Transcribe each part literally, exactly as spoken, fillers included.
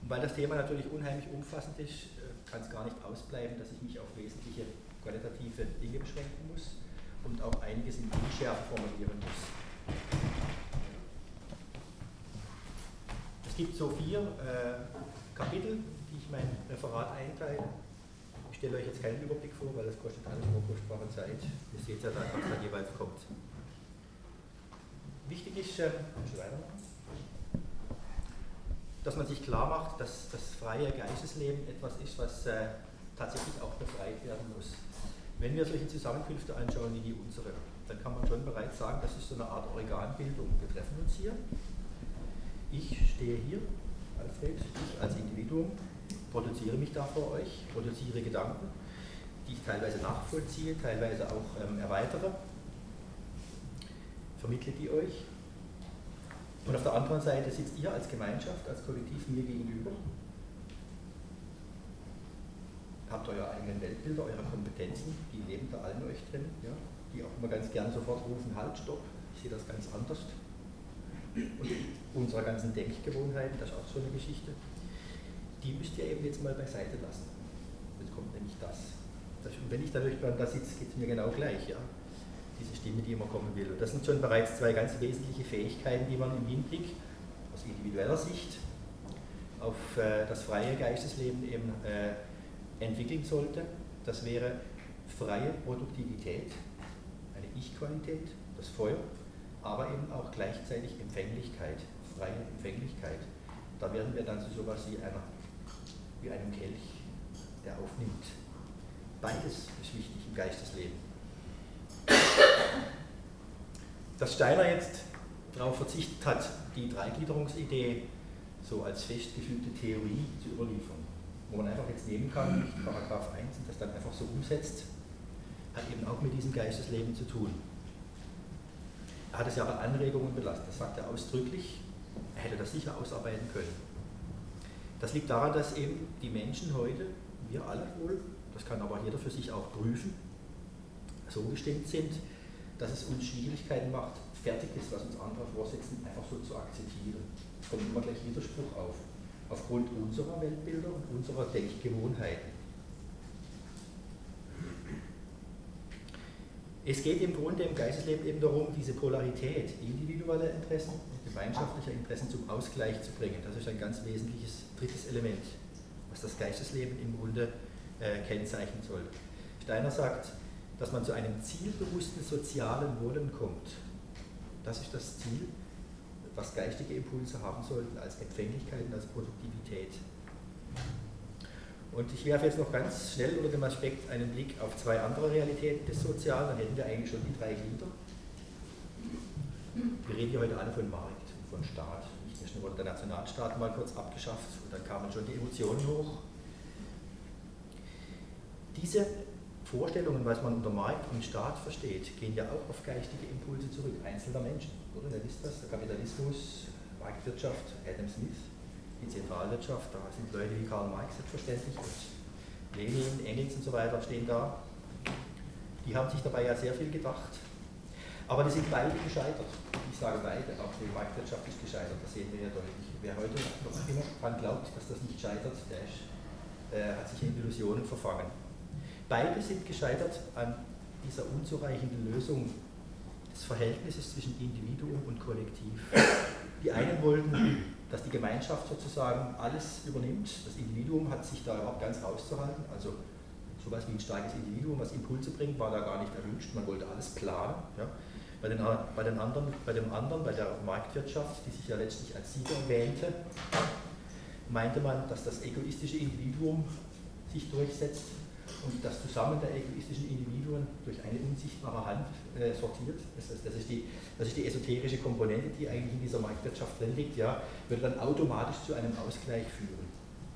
Und weil das Thema natürlich unheimlich umfassend ist, kann es gar nicht ausbleiben, dass ich mich auf wesentliche qualitative Dinge beschränken muss und auch einiges in Unschärfe formulieren muss. Es gibt so vier äh, Kapitel, die ich mein Referat einteile. Ich stelle euch jetzt keinen Überblick vor, weil das kostet alles nur kostbare Zeit. Ihr seht ja dann, was da jeweils kommt. Wichtig ist, äh, dass man sich klar macht, dass das freie Geistesleben etwas ist, was äh, tatsächlich auch befreit werden muss. Wenn wir solche Zusammenkünfte anschauen wie die unsere, dann kann man schon bereits sagen, das ist so eine Art Organbildung. Wir treffen uns hier. Ich stehe hier, Alfred, ich als Individuum, produziere mich da vor euch, produziere Gedanken, die ich teilweise nachvollziehe, teilweise auch ähm, erweitere, vermittle die euch. Und auf der anderen Seite sitzt ihr als Gemeinschaft, als Kollektiv mir gegenüber, habt eure eigenen Weltbilder, eure Kompetenzen, die leben da allen euch drin, ja, die auch immer ganz gerne sofort rufen, halt, stopp, ich sehe das ganz anders. Und unserer ganzen Denkgewohnheiten, das ist auch so eine Geschichte, die müsst ihr eben jetzt mal beiseite lassen. Jetzt kommt nämlich das. das und wenn ich dadurch da sitze, geht es mir genau gleich, ja. Diese Stimme, die immer kommen will. Und das sind schon bereits zwei ganz wesentliche Fähigkeiten, die man im Hinblick aus individueller Sicht auf äh, das freie Geistesleben eben äh, entwickeln sollte. Das wäre freie Produktivität, eine Ich-Qualität, das Feuer, aber eben auch gleichzeitig Empfänglichkeit, freie Empfänglichkeit. Da werden wir dann zu sowas wie, einer, wie einem Kelch, der aufnimmt. Beides ist wichtig im Geistesleben. Dass Steiner jetzt darauf verzichtet hat, die Dreigliederungsidee so als festgefügte Theorie zu überliefern, wo man einfach jetzt nehmen kann, nicht Paragraph eins und das dann einfach so umsetzt, hat eben auch mit diesem Geistesleben zu tun. Er hat es ja aber Anregungen belassen, das sagt er ausdrücklich, er hätte das sicher ausarbeiten können. Das liegt daran, dass eben die Menschen heute, wir alle wohl, das kann aber jeder für sich auch prüfen, so gestimmt sind, dass es uns Schwierigkeiten macht, fertig ist, was uns andere vorsetzen, einfach so zu akzeptieren. Es kommt immer gleich Widerspruch auf, aufgrund unserer Weltbilder und unserer Denkgewohnheiten. Es geht im Grunde im Geistesleben eben darum, diese Polarität, individuelle Interessen und gemeinschaftliche Interessen zum Ausgleich zu bringen. Das ist ein ganz wesentliches drittes Element, was das Geistesleben im Grunde äh, kennzeichnen soll. Steiner sagt, dass man zu einem zielbewussten sozialen Wollen kommt. Das ist das Ziel, was geistige Impulse haben sollten als Empfänglichkeit und als Produktivität. Und ich werfe jetzt noch ganz schnell unter dem Aspekt einen Blick auf zwei andere Realitäten des Sozialen, dann hätten wir eigentlich schon die drei Glieder. Wir reden hier heute alle von Markt und von Staat. Nicht nur wurde der Nationalstaat mal kurz abgeschafft und dann kamen schon die Emotionen hoch. Diese Vorstellungen, was man unter Markt und Staat versteht, gehen ja auch auf geistige Impulse zurück, einzelner Menschen. Oder? Ihr wisst das, der Kapitalismus, Marktwirtschaft, Adam Smith, die Zentralwirtschaft, da sind Leute wie Karl Marx selbstverständlich und Lenin, Engels und so weiter stehen da. Die haben sich dabei ja sehr viel gedacht. Aber die sind beide gescheitert. Ich sage beide, auch die Marktwirtschaft ist gescheitert, das sehen wir ja deutlich. Wer heute noch immer daran glaubt, dass das nicht scheitert, der ist, äh, hat sich in Illusionen verfangen. Beide sind gescheitert an dieser unzureichenden Lösung des Verhältnisses zwischen Individuum und Kollektiv. Die einen wollten, dass die Gemeinschaft sozusagen alles übernimmt. Das Individuum hat sich da überhaupt ganz rauszuhalten. Also sowas wie ein starkes Individuum, was Impulse bringt, war da gar nicht erwünscht. Man wollte alles planen. Ja. Bei, den, bei, den anderen, bei dem anderen, bei der Marktwirtschaft, die sich ja letztlich als Sieger wähnte, meinte man, dass das egoistische Individuum sich durchsetzt und das Zusammen der egoistischen Individuen durch eine unsichtbare Hand äh, sortiert. Das, ist, das, ist die, das ist die esoterische Komponente, die eigentlich in dieser Marktwirtschaft drin liegt, ja, würde dann automatisch zu einem Ausgleich führen.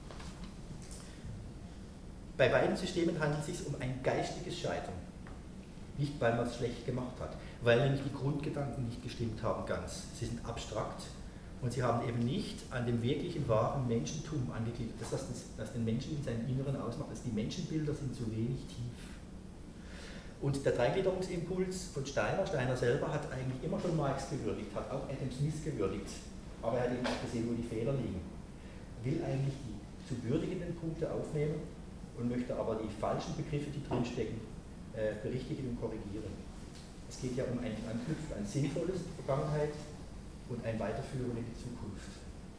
Bei beiden Systemen handelt es sich um ein geistiges Scheitern. Nicht, weil man es schlecht gemacht hat, weil nämlich die Grundgedanken nicht gestimmt haben ganz. Sie sind abstrakt und sie haben eben nicht an dem wirklichen wahren Menschentum angegliedert. Das, was das den Menschen in seinem Inneren ausmacht, ist, die Menschenbilder sind zu wenig tief. Und der Dreigliederungsimpuls von Steiner, Steiner selber hat eigentlich immer schon Marx gewürdigt, hat auch Adam Smith gewürdigt, aber er hat eben auch gesehen, wo die Fehler liegen. will eigentlich die zu würdigenden Punkte aufnehmen und möchte aber die falschen Begriffe, die drinstecken, äh, berichtigen und korrigieren. Es geht ja um ein Anknüpfen an Sinnvolles in der Vergangenheit und ein Weiterführen in die Zukunft.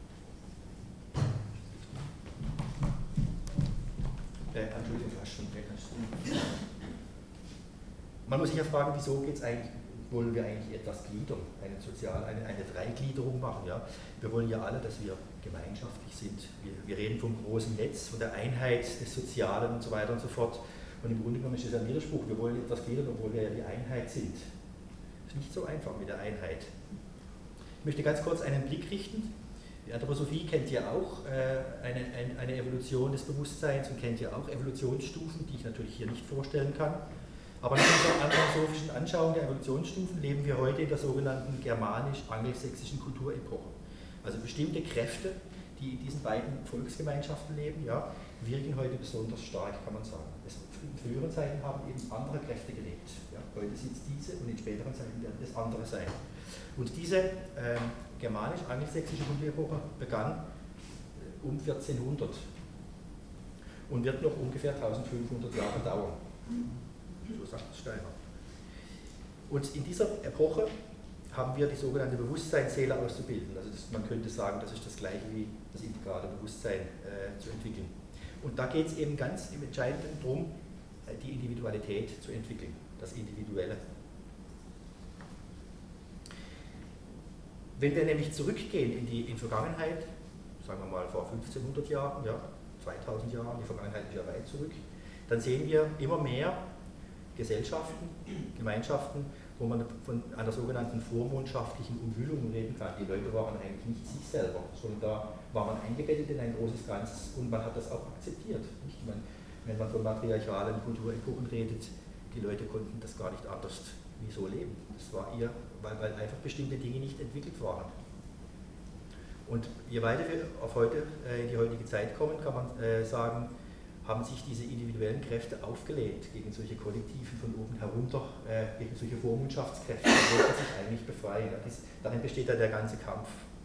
Äh, Entschuldigung, fast schon. Man muss sich ja fragen, wieso geht es eigentlich, wollen wir eigentlich etwas gliedern, eine Sozial, eine, eine Dreigliederung machen. Ja? Wir wollen ja alle, dass wir gemeinschaftlich sind. Wir, wir reden vom großen Netz, von der Einheit des Sozialen und so weiter und so fort. Und im Grunde genommen ist das ein Widerspruch. Wir wollen etwas gliedern, obwohl wir ja die Einheit sind. Das ist nicht so einfach mit der Einheit. Ich möchte ganz kurz einen Blick richten. Die Anthroposophie kennt ja auch äh, eine, eine, eine Evolution des Bewusstseins und kennt ja auch Evolutionsstufen, die ich natürlich hier nicht vorstellen kann. Aber nach unserer anthroposophischen Anschauung der Evolutionsstufen leben wir heute in der sogenannten germanisch-angelsächsischen Kulturepoche. Also bestimmte Kräfte, die in diesen beiden Volksgemeinschaften leben, ja, wirken heute besonders stark, kann man sagen. Es, in früheren Zeiten haben eben andere Kräfte gelebt. Ja. Heute sind es diese und in späteren Zeiten werden es andere sein. Und diese äh, germanisch-angelsächsische Kulturepoche begann äh, um vierzehnhundert und wird noch ungefähr eintausendfünfhundert Jahre dauern. So sagt Steiner. Und in dieser Epoche haben wir die sogenannte Bewusstseinsseele auszubilden. Also das, man könnte sagen, das ist das gleiche wie das integrale Bewusstsein äh, zu entwickeln. Und da geht es eben ganz im Entscheidenden darum, die Individualität zu entwickeln, das Individuelle. Wenn wir nämlich zurückgehen in die in Vergangenheit, sagen wir mal vor fünfzehnhundert Jahren, ja, zweitausend Jahren, die Vergangenheit ist ja weit zurück, dann sehen wir immer mehr Gesellschaften, Gemeinschaften, wo man von einer sogenannten vormundschaftlichen Umhüllung reden kann. Die Leute waren eigentlich nicht sich selber, sondern da war man eingebettet in ein großes Ganzes und man hat das auch akzeptiert. Nicht? Man, wenn man von matriarchalen Kulturepochen redet, die Leute konnten das gar nicht anders wie so leben. Das war ihr, weil, weil einfach bestimmte Dinge nicht entwickelt waren. Und je weiter wir auf heute, äh, in die heutige Zeit kommen, kann man äh, sagen, haben sich diese individuellen Kräfte aufgelehnt gegen solche Kollektiven von oben herunter, äh, gegen solche Vormundschaftskräfte, die wollten sich eigentlich befreien. Ja, das, darin besteht ja der ganze Kampf.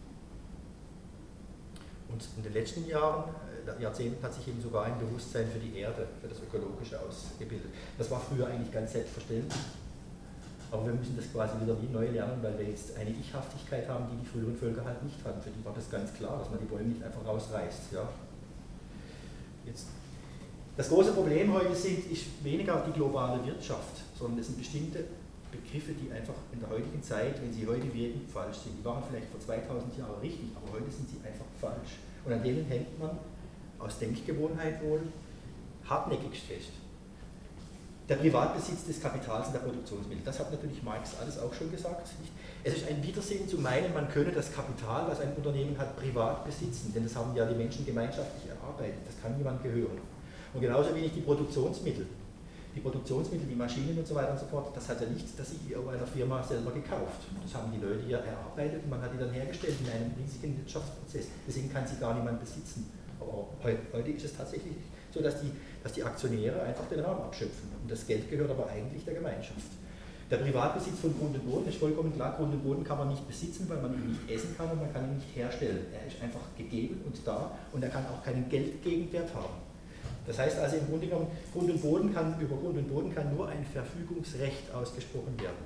Und in den letzten Jahren, äh, Jahrzehnten hat sich eben sogar ein Bewusstsein für die Erde, für das Ökologische ausgebildet. Das war früher eigentlich ganz selbstverständlich. Aber wir müssen das quasi wieder wie neu lernen, weil wir jetzt eine Ich-Haftigkeit haben, die die früheren Völker halt nicht hatten. Für die war das ganz klar, dass man die Bäume nicht einfach rausreißt. Ja. Jetzt, das große Problem heute sind, ist weniger die globale Wirtschaft, sondern es sind bestimmte Begriffe, die einfach in der heutigen Zeit, wenn sie heute wirken, falsch sind. Die waren vielleicht vor zweitausend Jahren richtig, aber heute sind sie einfach falsch. Und an denen hängt man aus Denkgewohnheit wohl hartnäckigst fest. Der Privatbesitz des Kapitals und der Produktionsmittel, das hat natürlich Marx alles auch schon gesagt. Es ist ein Widersinn zu meinen, man könne das Kapital, was ein Unternehmen hat, privat besitzen, denn das haben ja die Menschen gemeinschaftlich erarbeitet, das kann niemand gehören. Und genauso wenig die Produktionsmittel. Die Produktionsmittel, die Maschinen und so weiter und so fort, das hat ja nicht das C E O einer Firma selber gekauft. Das haben die Leute ja erarbeitet und man hat die dann hergestellt in einem riesigen Wirtschaftsprozess. Deswegen kann sie gar niemand besitzen. Aber heute ist es tatsächlich so, dass die, dass die Aktionäre einfach den Raum abschöpfen. Und das Geld gehört aber eigentlich der Gemeinschaft. Der Privatbesitz von Grund und Boden ist vollkommen klar. Grund und Boden kann man nicht besitzen, weil man ihn nicht essen kann und man kann ihn nicht herstellen. Er ist einfach gegeben und da und er kann auch keinen Geldgegenwert haben. Das heißt also im Grunde genommen, Grund und Boden kann, über Grund und Boden kann nur ein Verfügungsrecht ausgesprochen werden.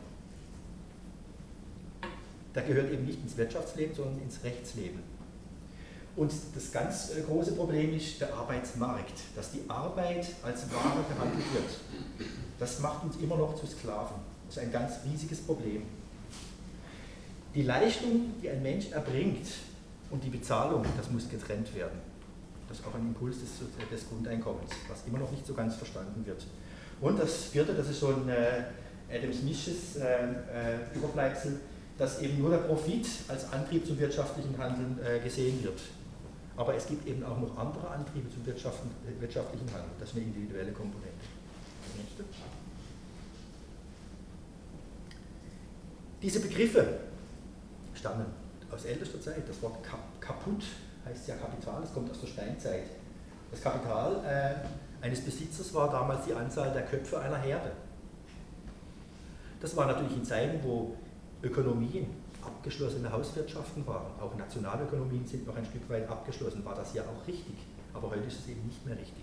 Der gehört eben nicht ins Wirtschaftsleben, sondern ins Rechtsleben. Und das ganz große Problem ist der Arbeitsmarkt, dass die Arbeit als Ware behandelt wird. Das macht uns immer noch zu Sklaven. Das ist ein ganz riesiges Problem. Die Leistung, die ein Mensch erbringt und die Bezahlung, das muss getrennt werden. Das ist auch ein Impuls des, des Grundeinkommens, was immer noch nicht so ganz verstanden wird. Und das vierte, das ist so ein äh, Adam Smiths äh, Überbleibsel, dass eben nur der Profit als Antrieb zum wirtschaftlichen Handeln äh, gesehen wird. Aber es gibt eben auch noch andere Antriebe zum wirtschaftlichen Handeln. Das ist eine individuelle Komponente. Nächste. Diese Begriffe stammen aus ältester Zeit. Das Wort kaputt heißt ja Kapital, das kommt aus der Steinzeit. Das Kapital äh, eines Besitzers war damals die Anzahl der Köpfe einer Herde. Das war natürlich in Zeiten, wo Ökonomien abgeschlossene Hauswirtschaften waren. Auch Nationalökonomien sind noch ein Stück weit abgeschlossen, war das ja auch richtig. Aber heute ist es eben nicht mehr richtig.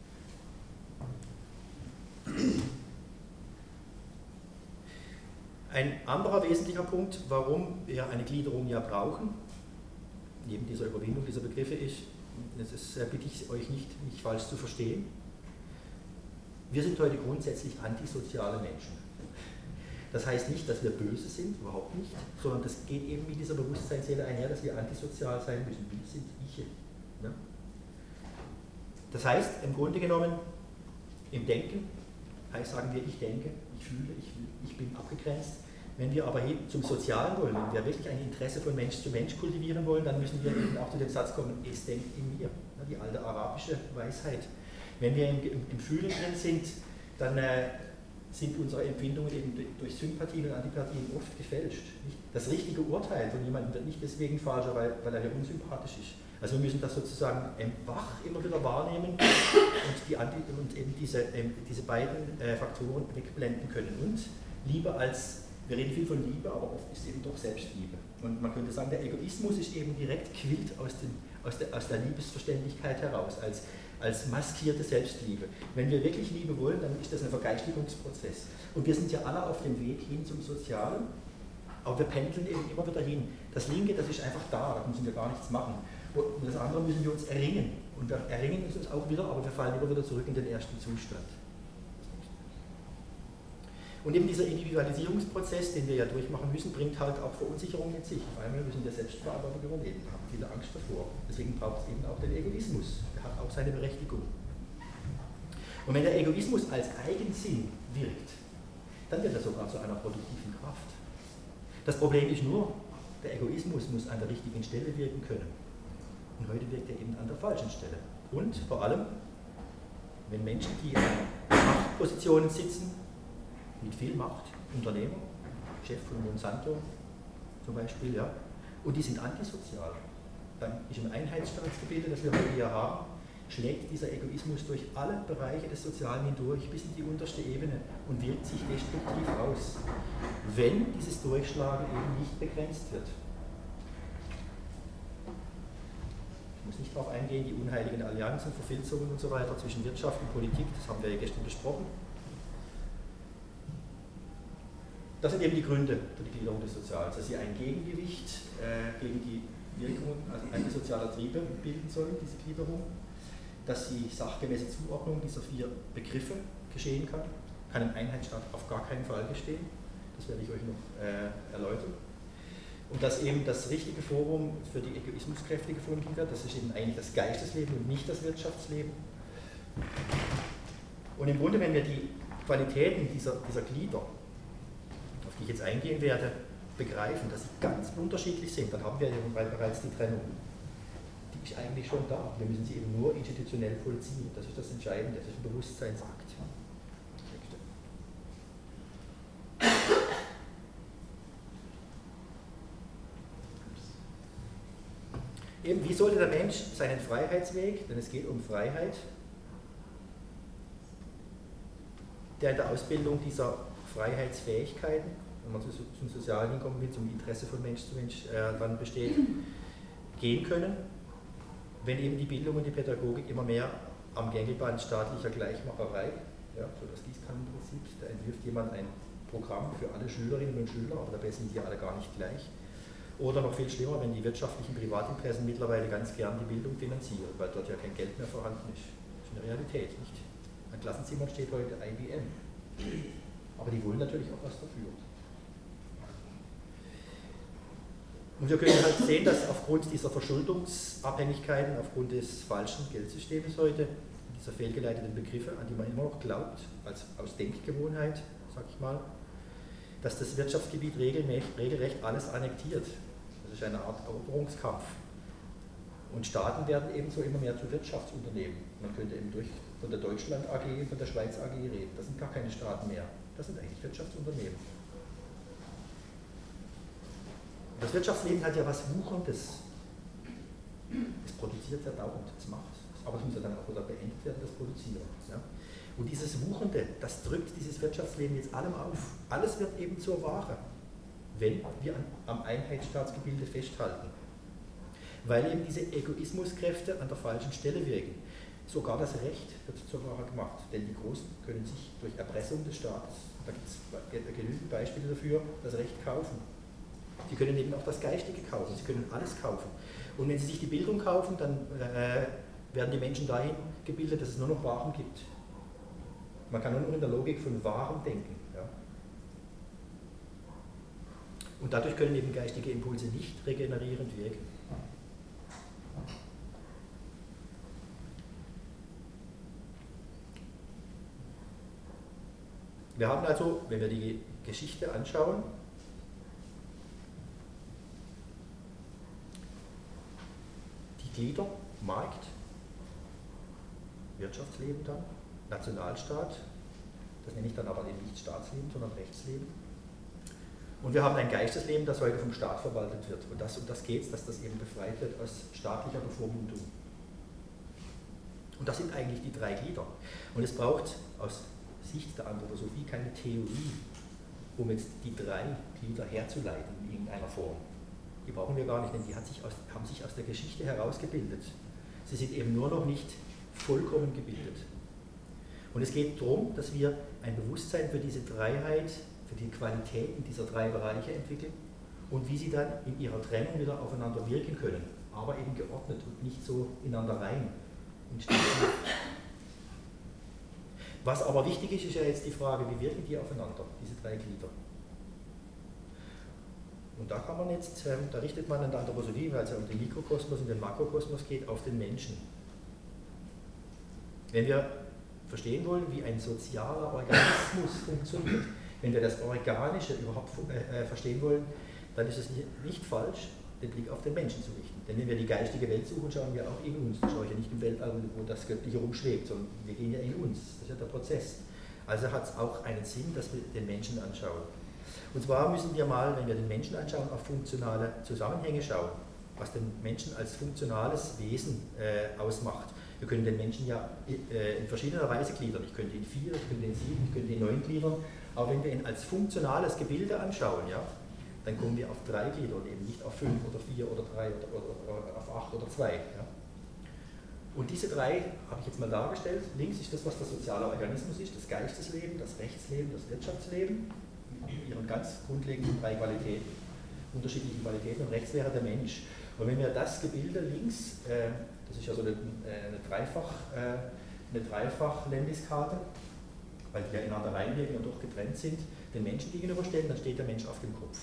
Ein anderer wesentlicher Punkt, warum wir eine Gliederung ja brauchen, neben dieser Überwindung dieser Begriffe ist, das ist, bitte ich euch nicht, nicht falsch zu verstehen, wir sind heute grundsätzlich antisoziale Menschen. Das heißt nicht, dass wir böse sind, überhaupt nicht, sondern das geht eben mit dieser Bewusstseinslehre einher, dass wir antisozial sein müssen. Wir sind Ich. Ja? Das heißt, im Grunde genommen, im Denken, heißt sagen wir, ich denke, ich fühle, ich, ich bin abgegrenzt. Wenn wir aber zum Sozialen wollen, wenn wir wirklich ein Interesse von Mensch zu Mensch kultivieren wollen, dann müssen wir eben auch zu dem Satz kommen, es denkt in mir, die alte arabische Weisheit. Wenn wir im, im, im Fühlen drin sind, dann äh, sind unsere Empfindungen eben durch Sympathien und Antipathien oft gefälscht. Das richtige Urteil von jemandem wird nicht deswegen falsch, weil, weil er ja unsympathisch ist. Also wir müssen das sozusagen wach immer wieder wahrnehmen und, die Anti und eben diese, ähm, diese beiden äh, Faktoren wegblenden können. Und Liebe als, wir reden viel von Liebe, aber oft ist eben doch Selbstliebe. Und man könnte sagen, der Egoismus ist eben direkt quillt aus, den, aus, der, aus der Liebesverständlichkeit heraus, als, als maskierte Selbstliebe. Wenn wir wirklich Liebe wollen, dann ist das ein Vergeistigungsprozess. Und wir sind ja alle auf dem Weg hin zum Sozialen, aber wir pendeln eben immer wieder hin. Das Linke, das ist einfach da, da müssen wir gar nichts machen. Und das andere müssen wir uns erringen. Und wir erringen uns auch wieder, aber wir fallen immer wieder zurück in den ersten Zustand. Und eben dieser Individualisierungsprozess, den wir ja durchmachen müssen, bringt halt auch Verunsicherung mit sich. Auf einmal müssen wir Selbstverantwortung übernehmen, haben viele Angst davor. Deswegen braucht es eben auch den Egoismus. Der hat auch seine Berechtigung. Und wenn der Egoismus als Eigensinn wirkt, dann wird er sogar zu einer produktiven Kraft. Das Problem ist nur, der Egoismus muss an der richtigen Stelle wirken können. Und heute wirkt er eben an der falschen Stelle. Und vor allem, wenn Menschen, die in Machtpositionen sitzen, mit viel Macht, Unternehmer, Chef von Monsanto zum Beispiel, ja, und die sind antisozial, dann ist im Einheitsstaatsgebilde, das wir heute hier haben, schlägt dieser Egoismus durch alle Bereiche des Sozialen hindurch bis in die unterste Ebene und wirkt sich destruktiv aus, wenn dieses Durchschlagen eben nicht begrenzt wird. Ich muss nicht darauf eingehen, die unheiligen Allianzen, Verfilzungen und so weiter zwischen Wirtschaft und Politik, das haben wir ja gestern besprochen. Das sind eben die Gründe für die Gliederung des Sozials, dass sie ein Gegengewicht äh, gegen die Wirkungen also antisozialer Triebe bilden sollen, diese Gliederung, dass die sachgemäße Zuordnung dieser vier Begriffe geschehen kann, kann im Einheitsstaat auf gar keinen Fall bestehen, das werde ich euch noch äh, erläutern. Und dass eben das richtige Forum für die Egoismuskräfte gefunden wird, das ist eben eigentlich das Geistesleben und nicht das Wirtschaftsleben. Und im Grunde, wenn wir die Qualitäten dieser, dieser Glieder, auf die ich jetzt eingehen werde, begreifen, dass sie ganz unterschiedlich sind, dann haben wir eben bereits die Trennung. Die ist eigentlich schon da. Wir müssen sie eben nur institutionell vollziehen. Das ist das Entscheidende, das ist ein Bewusstseinsakt. Eben, wie sollte der Mensch seinen Freiheitsweg, denn es geht um Freiheit, der in der Ausbildung dieser Freiheitsfähigkeiten, wenn man zum Sozialen hinkommen will, zum Interesse von Mensch zu Mensch äh, dann besteht, gehen können, wenn eben die Bildung und die Pädagogik immer mehr am Gängelband staatlicher Gleichmacherei, ja, so das Gießkannenprinzip, da entwirft jemand ein Programm für alle Schülerinnen und Schüler, aber dabei sind die alle gar nicht gleich. Oder noch viel schlimmer, wenn die wirtschaftlichen Privatinteressen mittlerweile ganz gern die Bildung finanzieren, weil dort ja kein Geld mehr vorhanden ist. Das ist eine Realität, nicht? An Klassenzimmern steht heute I B M. Aber die wollen natürlich auch was dafür. Und wir können halt sehen, dass aufgrund dieser Verschuldungsabhängigkeiten, aufgrund des falschen Geldsystems heute, dieser fehlgeleiteten Begriffe, an die man immer noch glaubt, als aus Denkgewohnheit, sag ich mal, dass das Wirtschaftsgebiet regelrecht alles annektiert. Das ist eine Art Eroberungskampf. Und Staaten werden ebenso immer mehr zu Wirtschaftsunternehmen. Man könnte eben durch, von der Deutschland A G und von der Schweiz A G reden. Das sind gar keine Staaten mehr. Das sind eigentlich Wirtschaftsunternehmen. Und das Wirtschaftsleben hat ja was Wucherndes. Es produziert ja dauernd, es macht. Aber es muss ja dann auch wieder beendet werden, das Produzieren. Ja? Und dieses Wuchernde, das drückt dieses Wirtschaftsleben jetzt allem auf. Alles wird eben zur Ware. wenn wir an, am Einheitsstaatsgebilde festhalten. Weil eben diese Egoismuskräfte an der falschen Stelle wirken. Sogar das Recht wird zur Ware gemacht, denn die Großen können sich durch Erpressung des Staates, da gibt es genügend Beispiele dafür, das Recht kaufen. Sie können eben auch das Geistige kaufen, sie können alles kaufen. Und wenn sie sich die Bildung kaufen, dann äh, werden die Menschen dahin gebildet, dass es nur noch Waren gibt. Man kann nur noch in der Logik von Waren denken. Ja. Und dadurch können eben geistige Impulse nicht regenerierend wirken. Wir haben also, wenn wir die Geschichte anschauen, die Glieder, Markt, Wirtschaftsleben dann, Nationalstaat, das nenne ich dann aber eben nicht Staatsleben, sondern Rechtsleben. Und wir haben ein Geistesleben, das heute vom Staat verwaltet wird. Und das, um das geht es, dass das eben befreit wird aus staatlicher Bevormundung. Und das sind eigentlich die drei Glieder. Und es braucht aus Sicht der Anthroposophie keine Theorie, um jetzt die drei Glieder herzuleiten in irgendeiner Form. Die brauchen wir gar nicht, denn die hat sich aus, haben sich aus der Geschichte herausgebildet. Sie sind eben nur noch nicht vollkommen gebildet. Und es geht darum, dass wir ein Bewusstsein für diese Dreiheit, für die Qualitäten dieser drei Bereiche entwickeln und wie sie dann in ihrer Trennung wieder aufeinander wirken können, aber eben geordnet und nicht so ineinander rein. Was aber wichtig ist, ist ja jetzt die Frage, wie wirken die aufeinander, diese drei Glieder. Und da kann man jetzt, da richtet man an der Anthroposophie, weil es ja um den Mikrokosmos und den Makrokosmos geht, auf den Menschen. Wenn wir verstehen wollen, wie ein sozialer Organismus funktioniert, wenn wir das Organische überhaupt äh, verstehen wollen, dann ist es nicht falsch, den Blick auf den Menschen zu richten. Denn wenn wir die geistige Welt suchen, schauen wir auch in uns. Da schaue ich ja nicht im Weltall, wo das Göttliche rumschwebt, sondern wir gehen ja in uns. Das ist ja der Prozess. Also hat es auch einen Sinn, dass wir den Menschen anschauen. Und zwar müssen wir mal, wenn wir den Menschen anschauen, auf funktionale Zusammenhänge schauen, was den Menschen als funktionales Wesen äh, ausmacht. Wir können den Menschen ja äh, in verschiedener Weise gliedern. Ich könnte ihn vier, ich könnte ihn sieben, ich könnte ihn neun gliedern. Aber wenn wir ihn als funktionales Gebilde anschauen, ja, dann kommen wir auf drei Glieder und eben nicht auf fünf oder vier oder drei oder, oder, oder auf acht oder zwei. Ja. Und diese drei habe ich jetzt mal dargestellt. Links ist das, was der soziale Organismus ist, das Geistesleben, das Rechtsleben, das Wirtschaftsleben, in ihren ganz grundlegenden drei Qualitäten, unterschiedlichen Qualitäten. Und rechts wäre der Mensch. Und wenn wir das Gebilde links, äh, das ist ja so eine, eine Dreifach, äh, eine Dreifach-Landiskarte, weil die ja ineinander reinwirken und doch getrennt sind, den Menschen gegenüberstellen, dann steht der Mensch auf dem Kopf.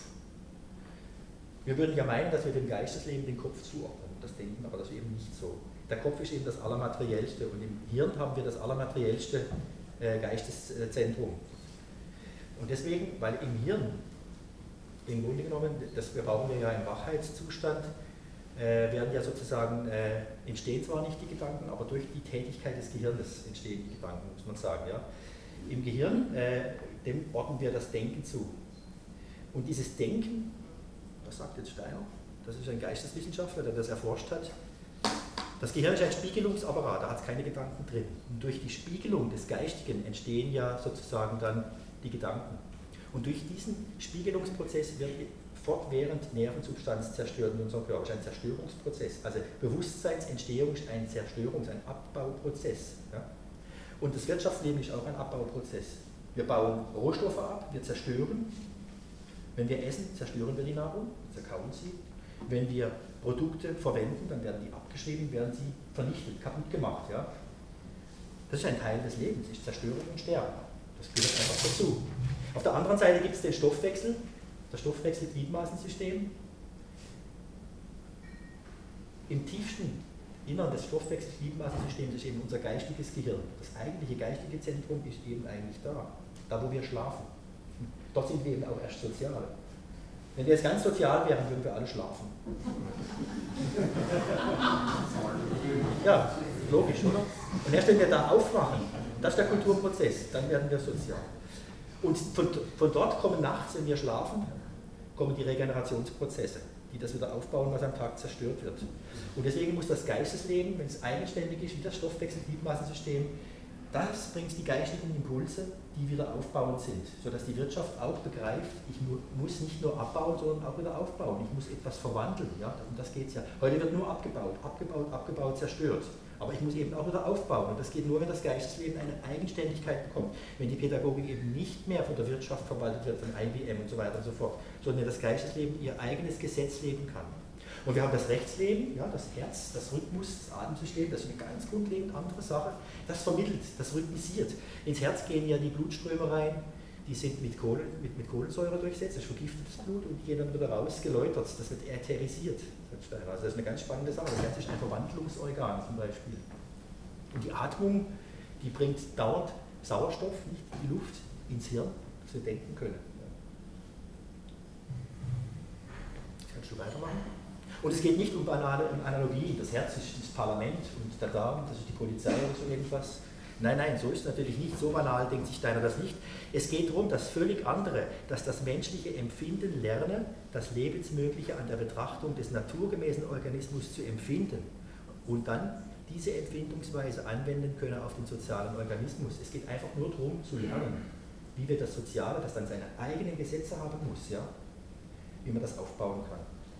Wir würden ja meinen, dass wir dem Geistesleben den Kopf zuordnen, das denken, aber das ist eben nicht so. Der Kopf ist eben das Allermateriellste und im Hirn haben wir das Allermateriellste äh, Geisteszentrum. Und deswegen, weil im Hirn, im Grunde genommen, das brauchen wir ja im Wachheitszustand, äh, werden ja sozusagen, äh, entstehen zwar nicht die Gedanken, aber durch die Tätigkeit des Gehirns entstehen die Gedanken, muss man sagen. Ja. Im Gehirn, äh, dem ordnen wir das Denken zu. Und dieses Denken, was sagt jetzt Steiner? Das ist ein Geisteswissenschaftler, der das erforscht hat. Das Gehirn ist ein Spiegelungsapparat, da hat es keine Gedanken drin. Und durch die Spiegelung des Geistigen entstehen ja sozusagen dann die Gedanken. Und durch diesen Spiegelungsprozess wird fortwährend Nervensubstanz zerstört in unserem Körper. Das ist ein Zerstörungsprozess. Also Bewusstseinsentstehung ist ein Zerstörungs-, ein Abbauprozess. Ja? Und das Wirtschaftsleben ist auch ein Abbauprozess. Wir bauen Rohstoffe ab, wir zerstören. Wenn wir essen, zerstören wir die Nahrung, zerkauen sie. Wenn wir Produkte verwenden, dann werden die abgeschrieben, werden sie vernichtet, kaputt gemacht. Ja? Das ist ein Teil des Lebens, ist Zerstörung und Sterben. Das gehört einfach dazu. Auf der anderen Seite gibt es den Stoffwechsel, das Stoffwechsel-Gliedmasensystem. Im tiefsten Innern des Stoffwechsel-Gliedmasensystems ist eben unser geistiges Gehirn. Das eigentliche geistige Zentrum ist eben eigentlich da, da wo wir schlafen. Dort sind wir eben auch erst sozial. Wenn wir jetzt ganz sozial wären, würden wir alle schlafen. Ja, logisch, oder? Und erst wenn wir da aufwachen, das ist der Kulturprozess, dann werden wir sozial. Und von, von dort kommen nachts, wenn wir schlafen, kommen die Regenerationsprozesse, die das wieder aufbauen, was am Tag zerstört wird. Und deswegen muss das Geistesleben, wenn es eigenständig ist, wie das Stoffwechsel-Gliedmasensystem, das bringt die geistigen Impulse, die wieder aufbauend sind, sodass die Wirtschaft auch begreift, ich mu muss nicht nur abbauen, sondern auch wieder aufbauen. Ich muss etwas verwandeln. Ja? Um das geht es ja. Heute wird nur abgebaut, abgebaut, abgebaut, zerstört. Aber ich muss eben auch wieder aufbauen. Und das geht nur, wenn das Geistesleben eine Eigenständigkeit bekommt. Wenn die Pädagogik eben nicht mehr von der Wirtschaft verwaltet wird, von I B M und so weiter und so fort, sondern das Geistesleben ihr eigenes Gesetz leben kann. Und wir haben das Rechtsleben, ja, das Herz, das Rhythmus, das Atemsystem, das ist eine ganz grundlegend andere Sache. Das vermittelt, das rhythmisiert. Ins Herz gehen ja die Blutströme rein, die sind mit, Kohlen, mit, mit Kohlensäure durchsetzt, das ist vergiftetes Blut und die gehen dann wieder raus, geläutert, das wird ätherisiert. Also das ist eine ganz spannende Sache. Das Herz ist ein Verwandlungsorgan zum Beispiel. Und die Atmung, die bringt dauernd Sauerstoff, nicht die Luft, ins Hirn, dass wir denken können. Kannst du weitermachen? Und es geht nicht um banale Analogien. Das Herz ist das Parlament und der Darm, das ist die Polizei oder so irgendwas. Nein, nein, so ist es natürlich nicht. So banal denkt sich deiner das nicht. Es geht darum, das völlig andere, dass das menschliche Empfinden lerne, das Lebensmögliche an der Betrachtung des naturgemäßen Organismus zu empfinden und dann diese Empfindungsweise anwenden können auf den sozialen Organismus. Es geht einfach nur darum zu lernen, wie wir das Soziale, das dann seine eigenen Gesetze haben muss, ja, wie man das aufbauen kann.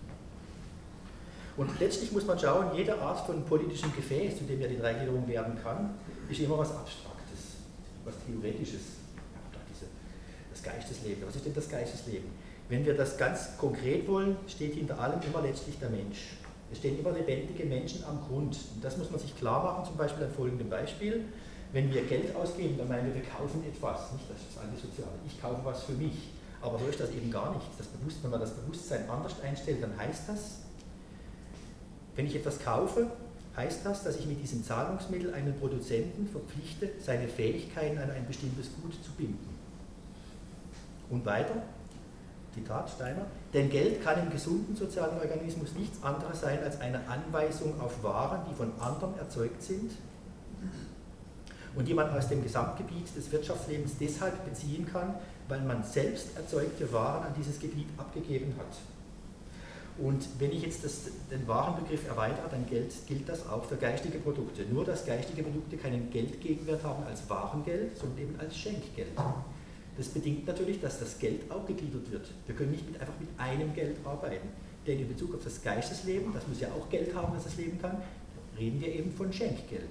Und letztlich muss man schauen, jede Art von politischem Gefäß, zu dem ja die Dreigliederung werden kann, ist immer was Abstraktes, was Theoretisches. Ja, diese, das Geistesleben. Was ist denn das Geistesleben? Wenn wir das ganz konkret wollen, steht hinter allem immer letztlich der Mensch. Es stehen immer lebendige Menschen am Grund. Und das muss man sich klar machen, zum Beispiel an folgendem Beispiel. Wenn wir Geld ausgeben, dann meinen wir, wir kaufen etwas. Nicht, das ist das Antisoziale. Ich kaufe was für mich. Aber so ist das eben gar nicht. Das Bewusst, wenn man das Bewusstsein anders einstellt, dann heißt das, wenn ich etwas kaufe, heißt das, dass ich mit diesem Zahlungsmittel einen Produzenten verpflichte, seine Fähigkeiten an ein bestimmtes Gut zu binden. Und weiter, Zitat Steiner, denn Geld kann im gesunden sozialen Organismus nichts anderes sein als eine Anweisung auf Waren, die von anderen erzeugt sind und die man aus dem Gesamtgebiet des Wirtschaftslebens deshalb beziehen kann, weil man selbst erzeugte Waren an dieses Gebiet abgegeben hat. Und wenn ich jetzt das, den Warenbegriff erweitere, dann gilt, gilt das auch für geistige Produkte. Nur, dass geistige Produkte keinen Geldgegenwert haben als Warengeld, sondern eben als Schenkgeld. Das bedingt natürlich, dass das Geld auch gegliedert wird. Wir können nicht mit, einfach mit einem Geld arbeiten. Denn in Bezug auf das Geistesleben, das muss ja auch Geld haben, dass es leben kann, reden wir eben von Schenkgeld.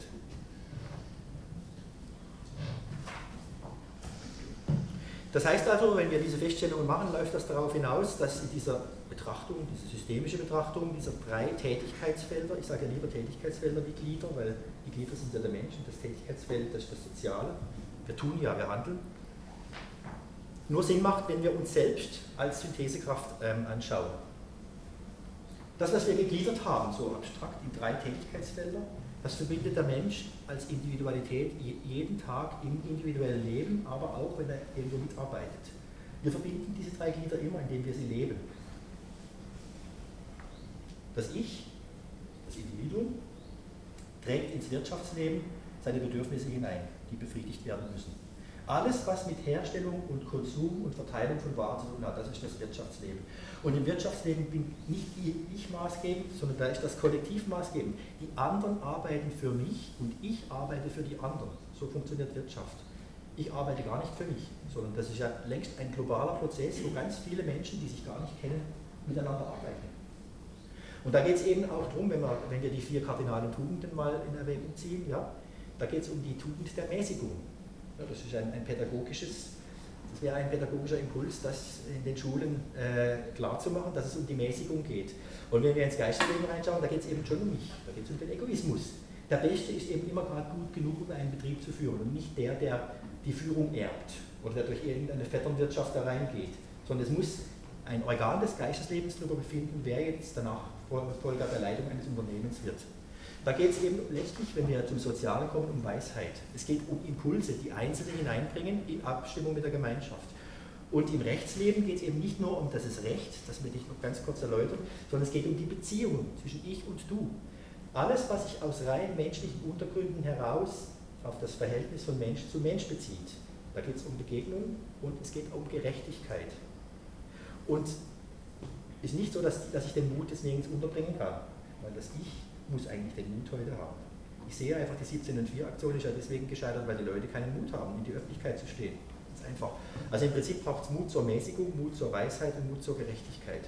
Das heißt also, wenn wir diese Feststellungen machen, läuft das darauf hinaus, dass in dieser Betrachtung, diese systemische Betrachtung dieser drei Tätigkeitsfelder, ich sage ja lieber Tätigkeitsfelder wie Glieder, weil die Glieder sind ja der Mensch und das Tätigkeitsfeld, das ist das Soziale. Wir tun ja, wir handeln. Nur Sinn macht, wenn wir uns selbst als Synthesekraft ähm, anschauen. Das, was wir gegliedert haben, so abstrakt in drei Tätigkeitsfelder, das verbindet der Mensch als Individualität jeden Tag im individuellen Leben, aber auch, wenn er irgendwo mitarbeitet. Wir verbinden diese drei Glieder immer, indem wir sie leben. Das Ich, das Individuum, trägt ins Wirtschaftsleben seine Bedürfnisse hinein, die befriedigt werden müssen. Alles, was mit Herstellung und Konsum und Verteilung von Waren zu tun hat, das ist das Wirtschaftsleben. Und im Wirtschaftsleben bin nicht ich maßgebend, sondern da ist das Kollektiv maßgebend. Die anderen arbeiten für mich und ich arbeite für die anderen. So funktioniert Wirtschaft. Ich arbeite gar nicht für mich, sondern das ist ja längst ein globaler Prozess, wo ganz viele Menschen, die sich gar nicht kennen, miteinander arbeiten. Und da geht es eben auch darum, wenn wir, wenn wir die vier kardinalen Tugenden mal in Erwägung ziehen, ja, da geht es um die Tugend der Mäßigung. Ja, das ist ein, ein pädagogisches, das wäre ein pädagogischer Impuls, das in den Schulen äh, klarzumachen, dass es um die Mäßigung geht. Und wenn wir ins Geistesleben reinschauen, da geht es eben schon um mich, da geht es um den Egoismus. Der Beste ist eben immer gerade gut genug, um einen Betrieb zu führen und nicht der, der die Führung erbt oder der durch irgendeine Vetternwirtschaft da reingeht, sondern es muss ein Organ des Geisteslebens darüber befinden, wer jetzt danach Folger der Leitung eines Unternehmens wird. Da geht es eben letztlich, wenn wir zum Sozialen kommen, um Weisheit. Es geht um Impulse, die Einzelne hineinbringen in Abstimmung mit der Gemeinschaft. Und im Rechtsleben geht es eben nicht nur um das Recht, das möchte ich noch ganz kurz erläutern, sondern es geht um die Beziehung zwischen ich und du. Alles, was sich aus rein menschlichen Untergründen heraus auf das Verhältnis von Mensch zu Mensch bezieht. Da geht es um Begegnung und es geht um Gerechtigkeit. Und es ist nicht so, dass, dass ich den Mut des Nirgends unterbringen kann, weil das Ich muss eigentlich den Mut heute haben. Ich sehe einfach, die siebzehn null vier Aktion ist ja deswegen gescheitert, weil die Leute keinen Mut haben, in die Öffentlichkeit zu stehen. Das ist einfach. Also im Prinzip braucht es Mut zur Mäßigung, Mut zur Weisheit und Mut zur Gerechtigkeit.